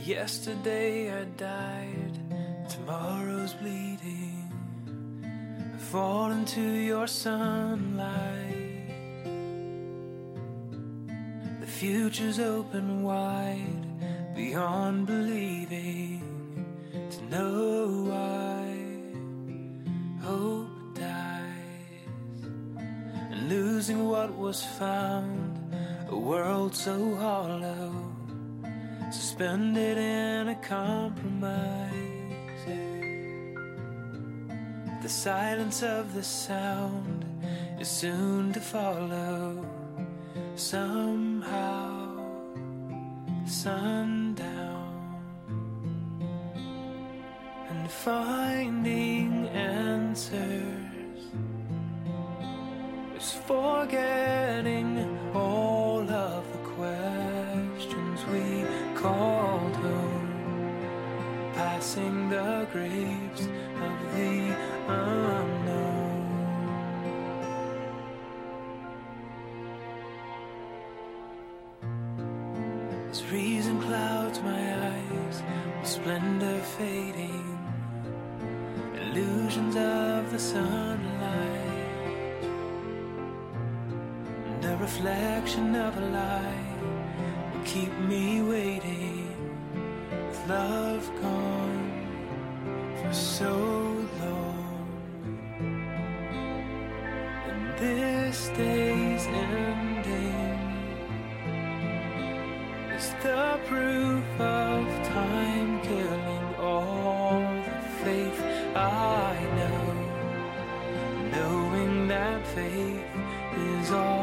Yesterday I died, tomorrow's bleeding. I fall into your sunlight. The future's open wide, beyond believing. To know why hope dies, and losing what was found, a world so hollow, suspended in a compromise. The silence of the sound is soon to follow. Somehow, sundown, and finding answers is forgetting all of the questions we called home, passing the graves of the unknown. As reason clouds my eyes with splendor fading, illusions of the sunlight, and a reflection of a lie will keep me waiting, with love gone for so long. And this day's ending is the proof of time killing all the faith I know, knowing that faith is all